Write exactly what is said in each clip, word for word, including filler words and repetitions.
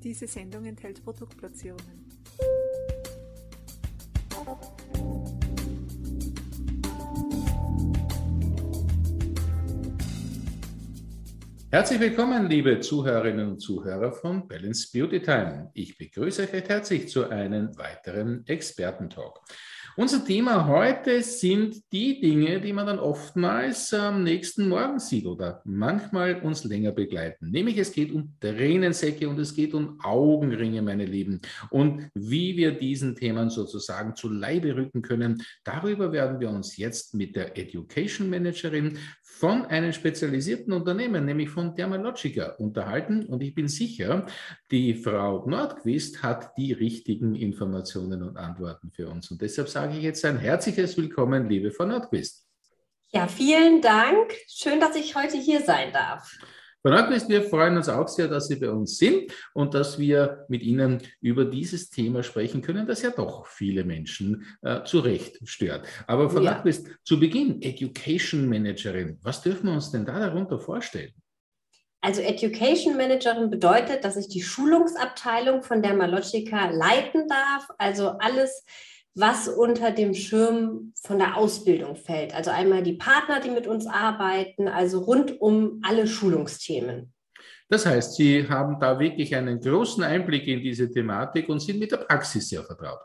Diese Sendung enthält Produktplatzierungen. Herzlich willkommen, liebe Zuhörerinnen und Zuhörer von Balance Beauty Time. Ich begrüße euch recht herzlich zu einem weiteren Expertentalk. Unser Thema heute sind die Dinge, die man dann oftmals am nächsten Morgen sieht oder manchmal uns länger begleiten. Nämlich es geht um Tränensäcke und es geht um Augenringe, meine Lieben. Und wie wir diesen Themen sozusagen zu Leibe rücken können, darüber werden wir uns jetzt mit der Education Managerin von einem spezialisierten Unternehmen, nämlich von Dermalogica, unterhalten. Und ich bin sicher, die Frau Nordqvist hat die richtigen Informationen und Antworten für uns. Und deshalb sage ich jetzt ein herzliches Willkommen, liebe Frau Nordqvist. Ja, vielen Dank. Schön, dass ich heute hier sein darf. Frau Nordqvist, wir freuen uns auch sehr, dass Sie bei uns sind und dass wir mit Ihnen über dieses Thema sprechen können, das ja doch viele Menschen äh, zu Recht stört. Aber Frau ja. Nordqvist, zu Beginn, Education Managerin, was dürfen wir uns denn da darunter vorstellen? Also Education Managerin bedeutet, dass ich die Schulungsabteilung von Dermalogica leiten darf, also alles, was unter dem Schirm von der Ausbildung fällt. Also einmal die Partner, die mit uns arbeiten, also rund um alle Schulungsthemen. Das heißt, Sie haben da wirklich einen großen Einblick in diese Thematik und sind mit der Praxis sehr vertraut.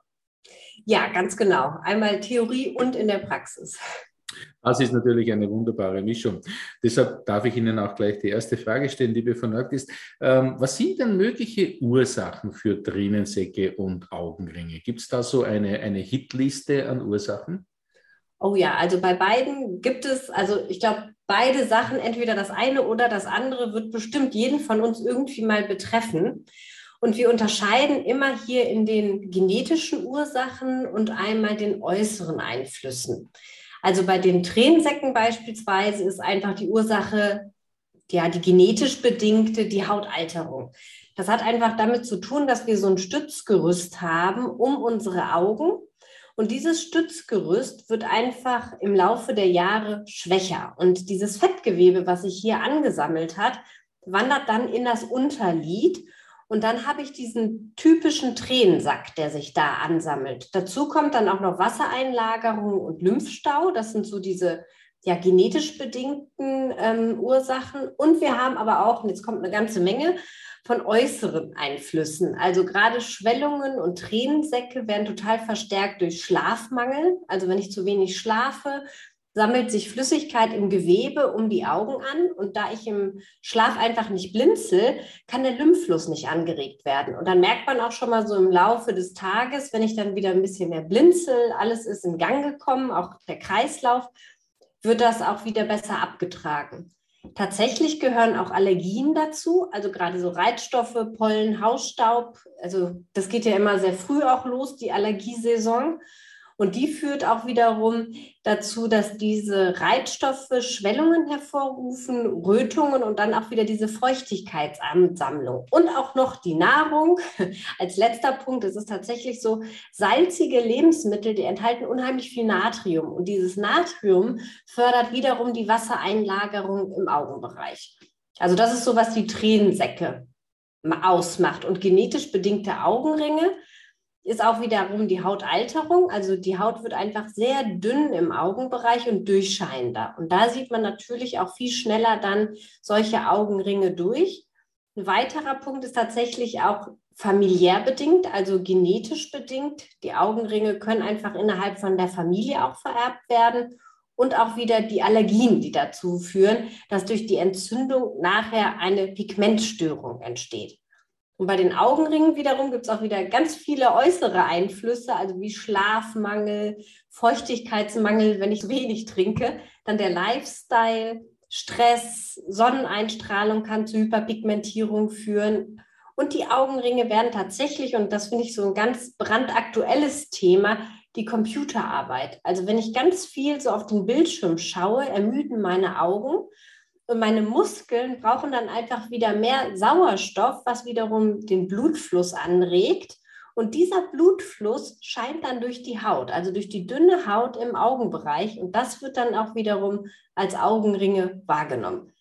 Ja, ganz genau. Einmal Theorie und in der Praxis. Das ist natürlich eine wunderbare Mischung. Deshalb darf ich Ihnen auch gleich die erste Frage stellen, liebe Frau Nordqvist. Ähm, was sind denn mögliche Ursachen für Tränensäcke und Augenringe? Gibt es da so eine, eine Hitliste an Ursachen? Oh ja, also bei beiden gibt es, also ich glaube, beide Sachen, entweder das eine oder das andere, wird bestimmt jeden von uns irgendwie mal betreffen. Und wir unterscheiden immer hier in den genetischen Ursachen und einmal den äußeren Einflüssen. Also bei den Tränensäcken beispielsweise ist einfach die Ursache, ja, die genetisch bedingte, die Hautalterung. Das hat einfach damit zu tun, dass wir so ein Stützgerüst haben um unsere Augen. Und dieses Stützgerüst wird einfach im Laufe der Jahre schwächer. Und dieses Fettgewebe, was sich hier angesammelt hat, wandert dann in das Unterlid. Und dann habe ich diesen typischen Tränensack, der sich da ansammelt. Dazu kommt dann auch noch Wassereinlagerung und Lymphstau. Das sind so diese ja, genetisch bedingten ähm, Ursachen. Und wir haben aber auch, und jetzt kommt eine ganze Menge, von äußeren Einflüssen. Also gerade Schwellungen und Tränensäcke werden total verstärkt durch Schlafmangel. Also wenn ich zu wenig schlafe, sammelt sich Flüssigkeit im Gewebe um die Augen an und da ich im Schlaf einfach nicht blinzel, kann der Lymphfluss nicht angeregt werden. Und dann merkt man auch schon mal so im Laufe des Tages, wenn ich dann wieder ein bisschen mehr blinzel, alles ist in Gang gekommen, auch der Kreislauf, wird das auch wieder besser abgetragen. Tatsächlich gehören auch Allergien dazu, also gerade so Reizstoffe, Pollen, Hausstaub, also das geht ja immer sehr früh auch los, die Allergiesaison. Und die führt auch wiederum dazu, dass diese Reizstoffe Schwellungen hervorrufen, Rötungen und dann auch wieder diese Feuchtigkeitsansammlung. Und auch noch die Nahrung. Als letzter Punkt ist es tatsächlich so, salzige Lebensmittel, die enthalten unheimlich viel Natrium. Und dieses Natrium fördert wiederum die Wassereinlagerung im Augenbereich. Also das ist so, was die Tränensäcke ausmacht. Und genetisch bedingte Augenringe ist auch wiederum die Hautalterung. Also die Haut wird einfach sehr dünn im Augenbereich und durchscheinender. Und da sieht man natürlich auch viel schneller dann solche Augenringe durch. Ein weiterer Punkt ist tatsächlich auch familiär bedingt, also genetisch bedingt. Die Augenringe können einfach innerhalb von der Familie auch vererbt werden. Und auch wieder die Allergien, die dazu führen, dass durch die Entzündung nachher eine Pigmentstörung entsteht. Und bei den Augenringen wiederum gibt es auch wieder ganz viele äußere Einflüsse, also wie Schlafmangel, Feuchtigkeitsmangel, wenn ich zu wenig trinke. Dann der Lifestyle, Stress, Sonneneinstrahlung kann zu Hyperpigmentierung führen. Und die Augenringe werden tatsächlich, und das finde ich so ein ganz brandaktuelles Thema, die Computerarbeit. Also wenn ich ganz viel so auf den Bildschirm schaue, ermüden meine Augen. Und meine Muskeln brauchen dann einfach wieder mehr Sauerstoff, was wiederum den Blutfluss anregt. Und dieser Blutfluss scheint dann durch die Haut, also durch die dünne Haut im Augenbereich. Und das wird dann auch wiederum als Augenringe wahrgenommen.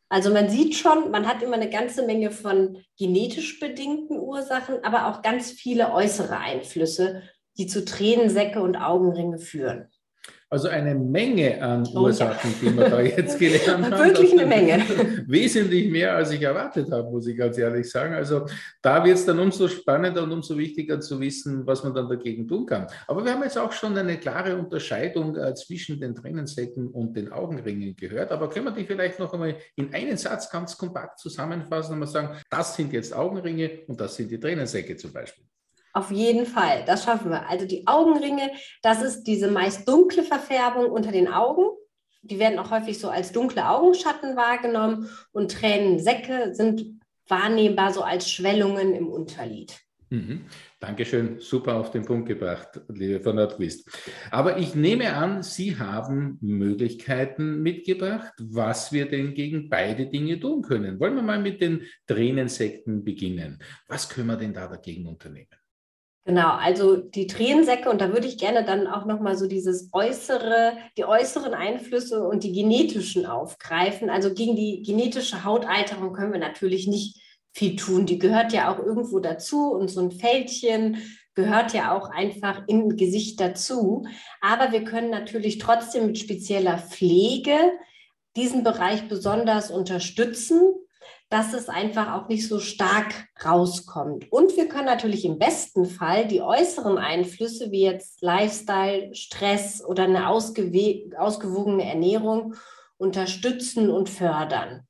Also man sieht schon, man hat immer eine ganze Menge von genetisch bedingten Ursachen, aber auch ganz viele äußere Einflüsse, die zu Tränensäcke und Augenringe führen. Also eine Menge an Oh, Ursachen, ja. die wir da jetzt gelernt haben. Wirklich eine Menge. Wesentlich mehr, als ich erwartet habe, muss ich ganz ehrlich sagen. Also da wird es dann umso spannender und umso wichtiger zu wissen, was man dann dagegen tun kann. Aber wir haben jetzt auch schon eine klare Unterscheidung äh, zwischen den Tränensäcken und den Augenringen gehört. Aber können wir die vielleicht noch einmal in einen Satz ganz kompakt zusammenfassen und mal sagen, das sind jetzt Augenringe und das sind die Tränensäcke zum Beispiel? Auf jeden Fall, das schaffen wir. Also die Augenringe, das ist diese meist dunkle Verfärbung unter den Augen. Die werden auch häufig so als dunkle Augenschatten wahrgenommen und Tränensäcke sind wahrnehmbar so als Schwellungen im Unterlid. Mhm. Dankeschön, super auf den Punkt gebracht, liebe Frau Nordquist. Aber ich nehme an, Sie haben Möglichkeiten mitgebracht, was wir denn gegen beide Dinge tun können. Wollen wir mal mit den Tränensäcken beginnen? Was können wir denn da dagegen unternehmen? Genau, also die Tränensäcke, und da würde ich gerne dann auch nochmal so dieses äußere, die äußeren Einflüsse und die genetischen aufgreifen. Also gegen die genetische Hautalterung können wir natürlich nicht viel tun. Die gehört ja auch irgendwo dazu und so ein Fältchen gehört ja auch einfach im Gesicht dazu. Aber wir können natürlich trotzdem mit spezieller Pflege diesen Bereich besonders unterstützen, dass es einfach auch nicht so stark rauskommt. Und wir können natürlich im besten Fall die äußeren Einflüsse, wie jetzt Lifestyle, Stress oder eine ausgew- ausgewogene Ernährung, unterstützen und fördern.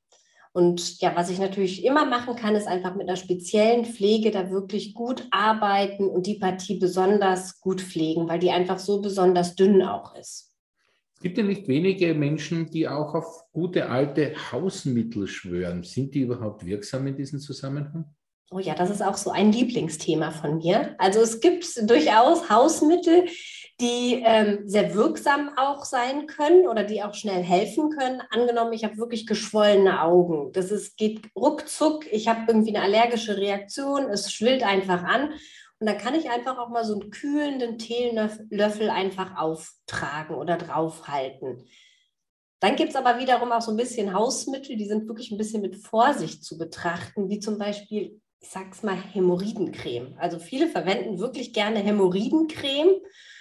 Und ja, was ich natürlich immer machen kann, ist einfach mit einer speziellen Pflege da wirklich gut arbeiten und die Partie besonders gut pflegen, weil die einfach so besonders dünn auch ist. Es gibt ja nicht wenige Menschen, die auch auf gute alte Hausmittel schwören. Sind die überhaupt wirksam in diesem Zusammenhang? Oh ja, das ist auch so ein Lieblingsthema von mir. Also es gibt durchaus Hausmittel, die ähm, sehr wirksam auch sein können oder die auch schnell helfen können. Angenommen, ich habe wirklich geschwollene Augen. Das ist, geht ruckzuck, ich habe irgendwie eine allergische Reaktion, es schwillt einfach an. Und dann kann ich einfach auch mal so einen kühlenden Teelöffel einfach auftragen oder draufhalten. Dann gibt es aber wiederum auch so ein bisschen Hausmittel, die sind wirklich ein bisschen mit Vorsicht zu betrachten, wie zum Beispiel, ich sag's mal, Hämorrhoidencreme. Also viele verwenden wirklich gerne Hämorrhoidencreme,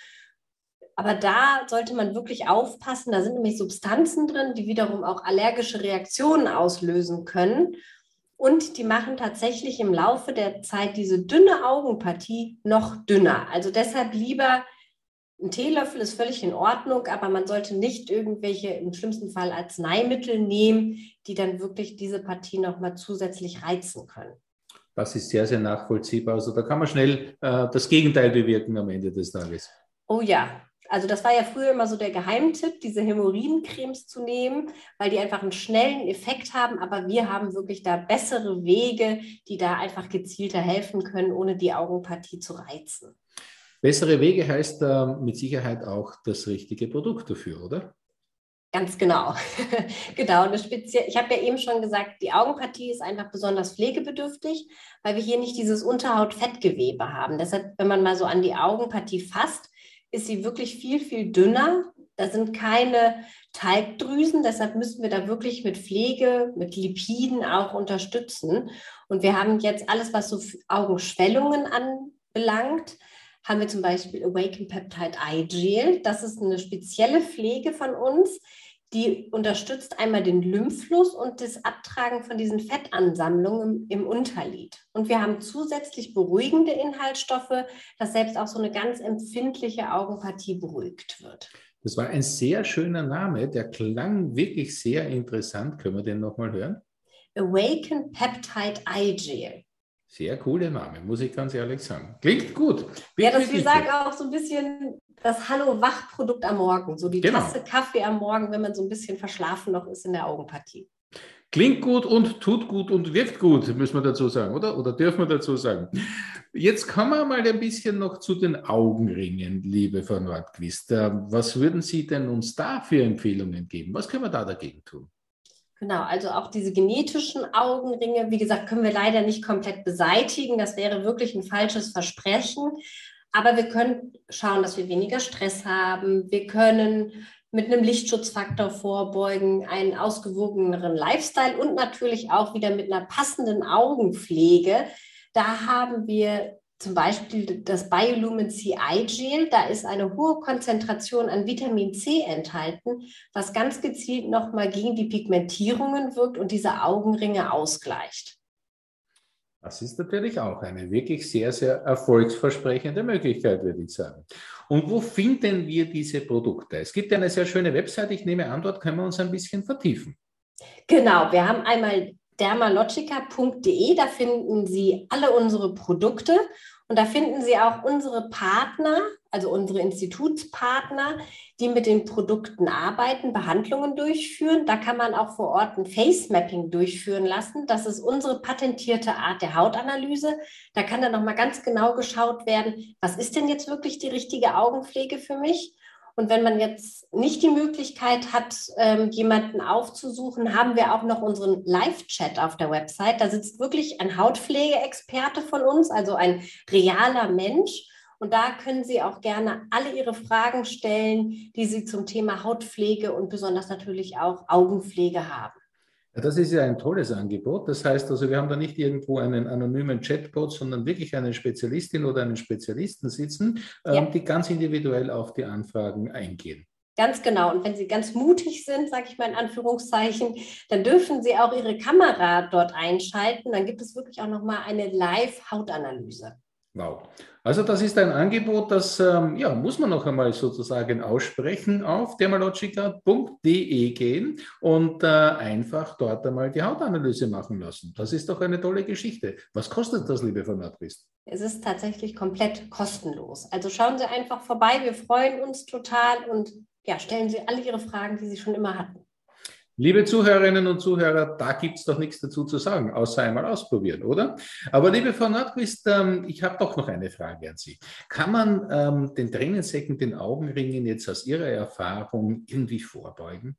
aber da sollte man wirklich aufpassen. Da sind nämlich Substanzen drin, die wiederum auch allergische Reaktionen auslösen können. Und die machen tatsächlich im Laufe der Zeit diese dünne Augenpartie noch dünner. Also deshalb lieber ein Teelöffel ist völlig in Ordnung, aber man sollte nicht irgendwelche, im schlimmsten Fall Arzneimittel nehmen, die dann wirklich diese Partie nochmal zusätzlich reizen können. Das ist sehr, sehr nachvollziehbar. Also da kann man schnell äh, das Gegenteil bewirken am Ende des Tages. Oh ja. Also das war ja früher immer so der Geheimtipp, diese Hämorrhoidencremes zu nehmen, weil die einfach einen schnellen Effekt haben. Aber wir haben wirklich da bessere Wege, die da einfach gezielter helfen können, ohne die Augenpartie zu reizen. Bessere Wege heißt äh, mit Sicherheit auch das richtige Produkt dafür, oder? Ganz genau. Genau. Eine speziell, ich habe ja eben schon gesagt, die Augenpartie ist einfach besonders pflegebedürftig, weil wir hier nicht dieses Unterhaut-Fettgewebe haben. Deshalb, wenn man mal so an die Augenpartie fasst, ist sie wirklich viel, viel dünner. Da sind keine Talgdrüsen, deshalb müssen wir da wirklich mit Pflege, mit Lipiden auch unterstützen. Und wir haben jetzt alles, was so Augenschwellungen anbelangt, haben wir zum Beispiel Awaken Peptide Eye Gel. Das ist eine spezielle Pflege von uns, die unterstützt einmal den Lymphfluss und das Abtragen von diesen Fettansammlungen im, im Unterlid. Und wir haben zusätzlich beruhigende Inhaltsstoffe, dass selbst auch so eine ganz empfindliche Augenpartie beruhigt wird. Das war ein sehr schöner Name, der klang wirklich sehr interessant. Können wir den nochmal hören? Awaken Peptide Eye Gel. Sehr cooler Name, muss ich ganz ehrlich sagen. Klingt gut. Ja, das, wir sagen auch so ein bisschen das Hallo-Wach-Produkt am Morgen. So die genau. Tasse Kaffee am Morgen, wenn man so ein bisschen verschlafen noch ist in der Augenpartie. Klingt gut und tut gut und wirkt gut, müssen wir dazu sagen, oder? Oder dürfen wir dazu sagen? Jetzt kommen wir mal ein bisschen noch zu den Augenringen, liebe Frau Nordquist. Was würden Sie denn uns da für Empfehlungen geben? Was können wir da dagegen tun? Genau, also auch diese genetischen Augenringe, wie gesagt, können wir leider nicht komplett beseitigen. Das wäre wirklich ein falsches Versprechen. Aber wir können schauen, dass wir weniger Stress haben. Wir können mit einem Lichtschutzfaktor vorbeugen, einen ausgewogeneren Lifestyle und natürlich auch wieder mit einer passenden Augenpflege. Da haben wir zum Beispiel das Biolumin C Eye Gel. Da ist eine hohe Konzentration an Vitamin C enthalten, was ganz gezielt nochmal gegen die Pigmentierungen wirkt und diese Augenringe ausgleicht. Das ist natürlich auch eine wirklich sehr, sehr erfolgsversprechende Möglichkeit, würde ich sagen. Und wo finden wir diese Produkte? Es gibt ja eine sehr schöne Website, ich nehme an, dort können wir uns ein bisschen vertiefen. Genau, wir haben einmal dermalogica punkt de, da finden Sie alle unsere Produkte und da finden Sie auch unsere Partner, also unsere Institutspartner, die mit den Produkten arbeiten, Behandlungen durchführen. Da kann man auch vor Ort ein Face-Mapping durchführen lassen. Das ist unsere patentierte Art der Hautanalyse. Da kann dann nochmal ganz genau geschaut werden, was ist denn jetzt wirklich die richtige Augenpflege für mich? Und wenn man jetzt nicht die Möglichkeit hat, ähm, jemanden aufzusuchen, haben wir auch noch unseren Live-Chat auf der Website. Da sitzt wirklich ein Hautpflegeexperte von uns, also ein realer Mensch. Und da können Sie auch gerne alle Ihre Fragen stellen, die Sie zum Thema Hautpflege und besonders natürlich auch Augenpflege haben. Das ist ja ein tolles Angebot. Das heißt also, wir haben da nicht irgendwo einen anonymen Chatbot, sondern wirklich eine Spezialistin oder einen Spezialisten sitzen, ja. ähm, die ganz individuell auf die Anfragen eingehen. Ganz genau. Und wenn Sie ganz mutig sind, sage ich mal in Anführungszeichen, dann dürfen Sie auch Ihre Kamera dort einschalten. Dann gibt es wirklich auch nochmal eine Live-Hautanalyse. Wow. Also das ist ein Angebot, das ähm, ja, muss man noch einmal sozusagen aussprechen, auf dermalogica punkt de gehen und äh, einfach dort einmal die Hautanalyse machen lassen. Das ist doch eine tolle Geschichte. Was kostet das, liebe Frau Nordquist? Es ist tatsächlich komplett kostenlos. Also schauen Sie einfach vorbei, wir freuen uns total und ja, stellen Sie alle Ihre Fragen, die Sie schon immer hatten. Liebe Zuhörerinnen und Zuhörer, da gibt es doch nichts dazu zu sagen, außer einmal ausprobieren, oder? Aber liebe Frau Nordquist, ähm, ich habe doch noch eine Frage an Sie. Kann man ähm, den Tränensäcken, den Augenringen jetzt aus Ihrer Erfahrung irgendwie vorbeugen?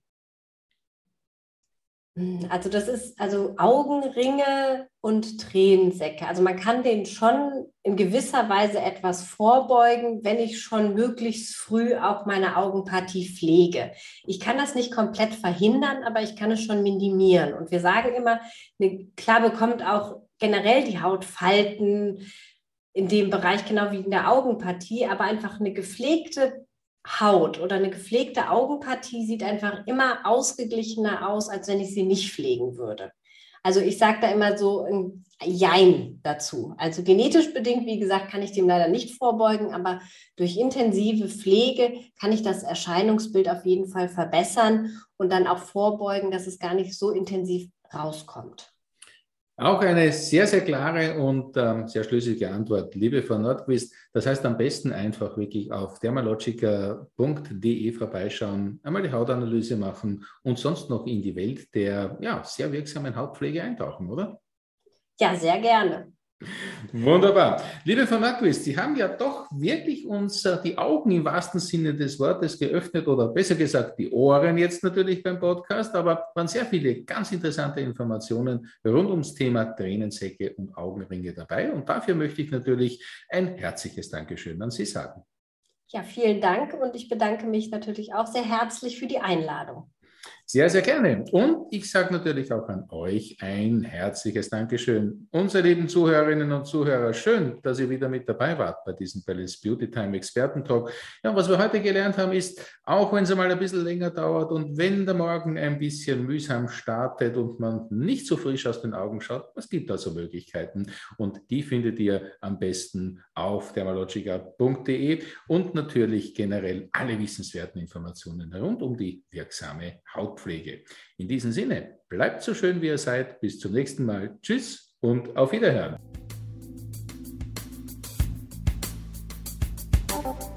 Also das ist also Augenringe und Tränensäcke. Also man kann den schon in gewisser Weise etwas vorbeugen, wenn ich schon möglichst früh auch meine Augenpartie pflege. Ich kann das nicht komplett verhindern, aber ich kann es schon minimieren. Und wir sagen immer, klar bekommt auch generell die Haut Falten in dem Bereich, genau wie in der Augenpartie, aber einfach eine gepflegte Haut oder eine gepflegte Augenpartie sieht einfach immer ausgeglichener aus, als wenn ich sie nicht pflegen würde. Also ich sage da immer so ein Jein dazu. Also genetisch bedingt, wie gesagt, kann ich dem leider nicht vorbeugen, aber durch intensive Pflege kann ich das Erscheinungsbild auf jeden Fall verbessern und dann auch vorbeugen, dass es gar nicht so intensiv rauskommt. Auch eine sehr, sehr klare und ähm, sehr schlüssige Antwort, liebe Frau Nordquist. Das heißt, am besten einfach wirklich auf dermalogica punkt de vorbeischauen, einmal die Hautanalyse machen und sonst noch in die Welt der ja, sehr wirksamen Hautpflege eintauchen, oder? Ja, sehr gerne. Wunderbar. Liebe Frau Nordquist, Sie haben ja doch wirklich uns äh, die Augen im wahrsten Sinne des Wortes geöffnet oder besser gesagt die Ohren jetzt natürlich beim Podcast, aber waren sehr viele ganz interessante Informationen rund ums Thema Tränensäcke und Augenringe dabei und dafür möchte ich natürlich ein herzliches Dankeschön an Sie sagen. Ja, vielen Dank und ich bedanke mich natürlich auch sehr herzlich für die Einladung. Sehr, sehr gerne. Und ich sage natürlich auch an euch ein herzliches Dankeschön. Unsere lieben Zuhörerinnen und Zuhörer, schön, dass ihr wieder mit dabei wart bei diesem Balance Beauty Time Experten-Talk. Ja, was wir heute gelernt haben ist, auch wenn es mal ein bisschen länger dauert und wenn der Morgen ein bisschen mühsam startet und man nicht so frisch aus den Augen schaut, es gibt also Möglichkeiten und die findet ihr am besten auf dermalogica punkt de und natürlich generell alle wissenswerten Informationen rund um die wirksame Hautpflege. In diesem Sinne, bleibt so schön, wie ihr seid. Bis zum nächsten Mal. Tschüss und auf Wiederhören.